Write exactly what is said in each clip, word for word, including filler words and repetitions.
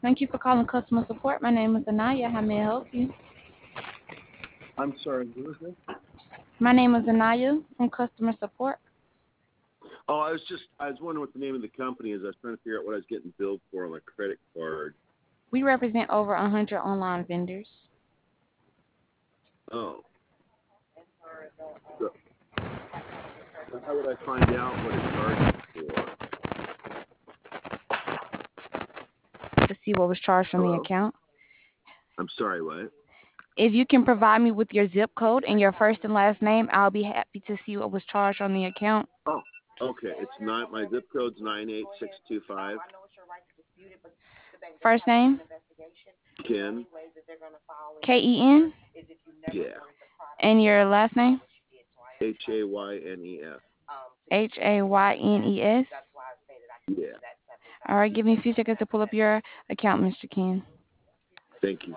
Thank you for calling customer support. My name is Anaya. How may I help you? I'm sorry, who is this? My name is Anaya from customer support. Oh, I was just, I was wondering what the name of the company is. I was trying to figure out what I was getting billed for on my credit card. We represent over one hundred online vendors. Oh. So, so how would I find out what it charges for? To see what was charged from the Hello? account. I'm sorry, what? If you can provide me with your zip code and your first and last name, I'll be happy to see what was charged on the account. Oh, okay. It's not, my zip code's nine eight six two five. First name? Ken? K E N? Yeah. And your last name? H A Y N E S. H A Y N E S? Yeah. All right, give me a few seconds to pull up your account, Mister Ken. Thank you.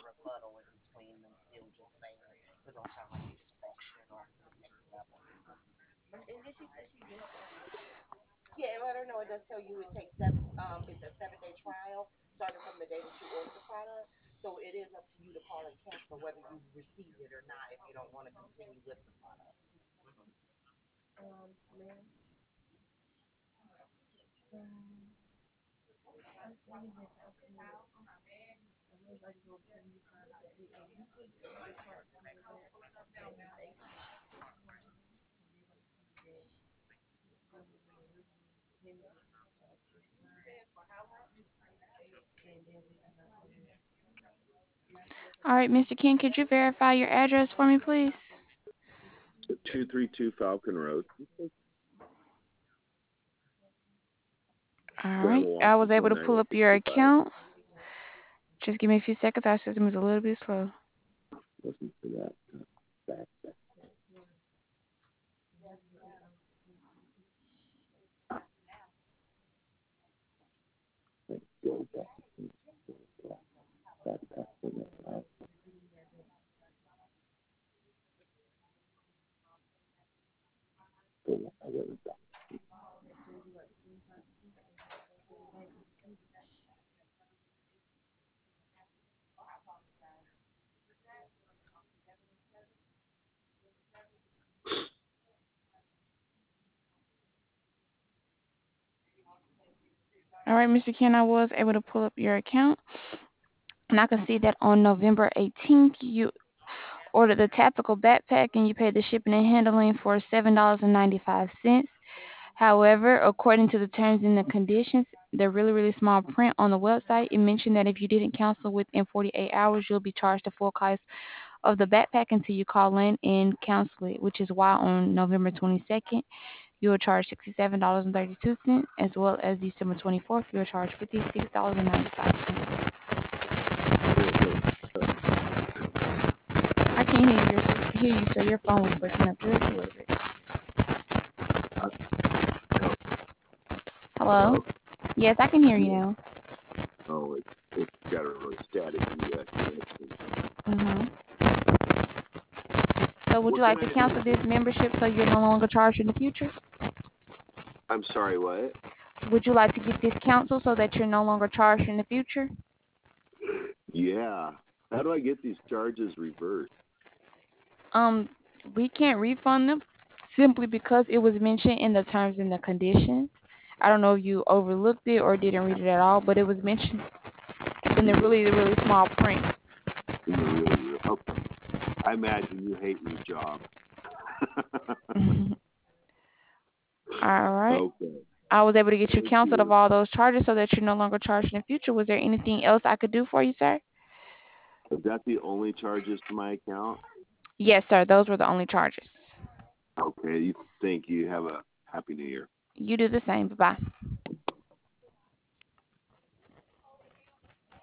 All right, Mister Ken, could you verify your address for me, please? two three two Falcon Road. All Grand right, I was able Washington, to nine pull eight up six your two five. account. Just give me a few seconds. Our system is a little bit slow. Listen to that. Back, back. Go back. Back, back, back, back. Go back. I got it back. All right, Mister Ken, I was able to pull up your account, and I can see that on November eighteenth, you ordered the tactical backpack and you paid the shipping and handling for seven dollars and ninety-five cents. However, according to the terms and the conditions, the really, really small print on the website, it mentioned that if you didn't cancel within forty-eight hours, you'll be charged the full cost of the backpack until you call in and cancel it, which is why on November twenty-second, you will charge sixty-seven dollars and thirty-two cents, as well as December twenty-fourth, you will charge fifty-six dollars and ninety-five cents. I can't hear you, hear you, so your phone was breaking up just a little bit. Uh, no. Hello? Hello? Yes, I can hear you Yeah. now. Oh, it, it's got a really staticky uh, connection. Mhm. So would you What can like to I cancel do? this membership so you're no longer charged in the future? I'm sorry, what? Would you like to get this canceled so that you're no longer charged in the future? Yeah. How do I get these charges reversed? Um, we can't refund them simply because it was mentioned in the terms and the conditions. I don't know if you overlooked it or didn't read it at all, but it was mentioned in the really, really small print. In the really, really, okay. I imagine you hate your job. All right. Okay. I was able to get you Thank canceled of you. all those charges so that you're no longer charged in the future. Was there anything else I could do for you, sir? Is that the only charges to my account? Yes, sir. Those were the only charges. Okay. Thank you. Have a happy new year. You do the same. Bye-bye.